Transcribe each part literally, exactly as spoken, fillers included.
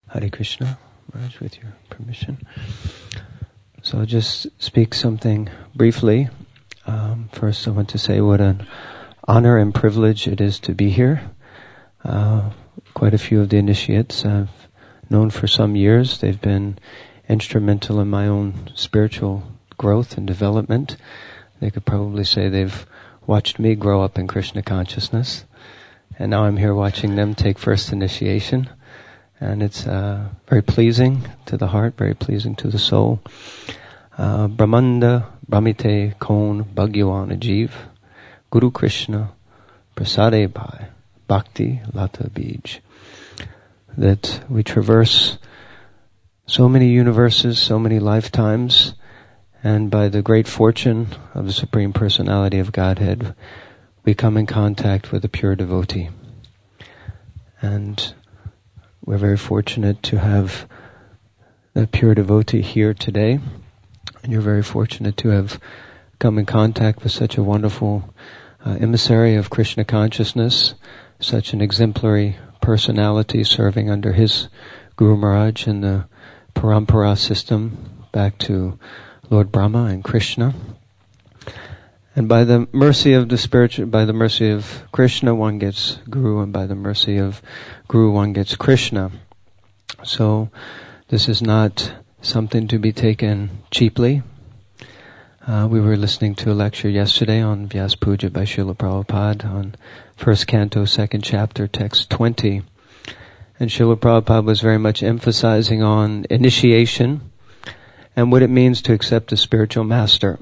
Hare Krishna, Maharaj, with your permission. So I'll just speak something briefly. Um, first, I want to say what an honor and privilege it is to be here. Uh, quite a few of the initiates I've known for some years. They've been instrumental in my own spiritual growth and development. They could probably say they've watched me grow up in Krishna consciousness. And now I'm here watching them take first initiation. And it's uh, very pleasing to the heart, very pleasing to the soul. Uh, Brahmanda Brahmite Kon Bhagyavan Ajiv Guru Krishna Prasade Bhai Bhakti Lata Bij. That we traverse so many universes, so many lifetimes, and by the great fortune of the Supreme Personality of Godhead, we come in contact with a pure devotee. And we're very fortunate to have a pure devotee here today. And you're very fortunate to have come in contact with such a wonderful uh, emissary of Krishna consciousness, such an exemplary personality serving under his Guru Maharaj in the Parampara system back to Lord Brahma and Krishna. And by the mercy of the spiritual, by the mercy of Krishna, one gets Guru, and by the mercy of Guru, one gets Krishna. So this is not something to be taken cheaply. Uh, we were listening to a lecture yesterday on Vyas Puja by Srila Prabhupada on first canto, second chapter, text twenty. And Srila Prabhupada was very much emphasizing on initiation and what it means to accept a spiritual master.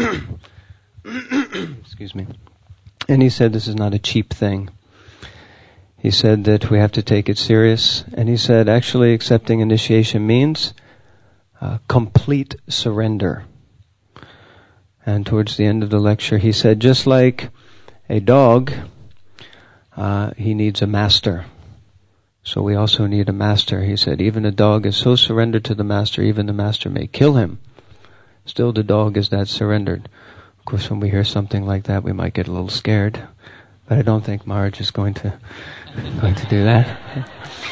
Excuse me. And he said this is not a cheap thing. He said that we have to take it serious. And he said actually accepting initiation means uh, complete surrender. And towards the end of the lecture he said just like a dog, uh, he needs a master. So we also need a master. He said even a dog is so surrendered to the master, even the master may kill him. Still the dog is that surrendered. Of course, when we hear something like that, we might get a little scared. But I don't think Maharaj is going to going to do that.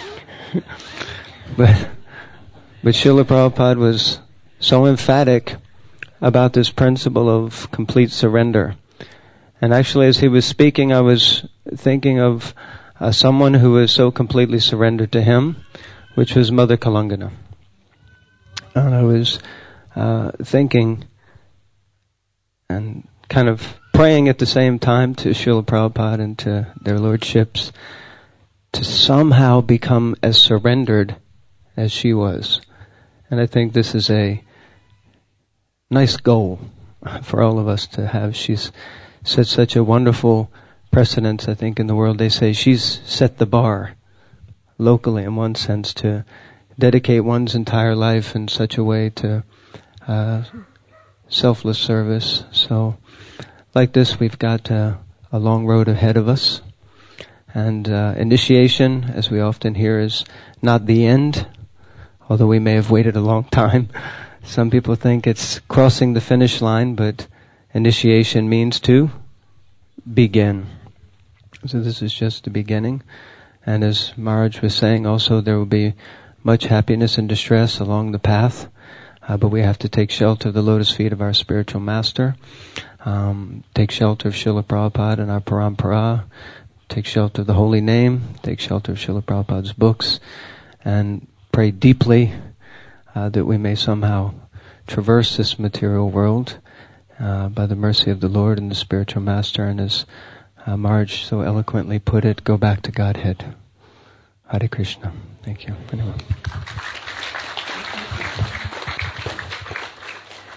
but but Srila Prabhupada was so emphatic about this principle of complete surrender. And actually, as he was speaking, I was thinking of uh, someone who was so completely surrendered to him, which was Mother Kalangana. And I was uh, thinking and kind of praying at the same time to Srila Prabhupada and to their lordships to somehow become as surrendered as she was. And I think this is a nice goal for all of us to have. She's set such a wonderful precedence, I think, in the world. They say she's set the bar locally, in one sense, to dedicate one's entire life in such a way to uh, selfless service. So, like this, we've got uh, a long road ahead of us. And uh, initiation, as we often hear, is not the end, although we may have waited a long time. Some people think it's crossing the finish line, but initiation means to begin. So this is just the beginning. And as Maharaj was saying, also there will be much happiness and distress along the path. Uh, but we have to take shelter of the lotus feet of our spiritual master, um, take shelter of Srila Prabhupada and our parampara, take shelter of the holy name, take shelter of Srila Prabhupada's books, and pray deeply uh, that we may somehow traverse this material world uh, by the mercy of the Lord and the spiritual master, and as uh, Maharaj so eloquently put it, go back to Godhead. Hare Krishna. Thank you. Anyone?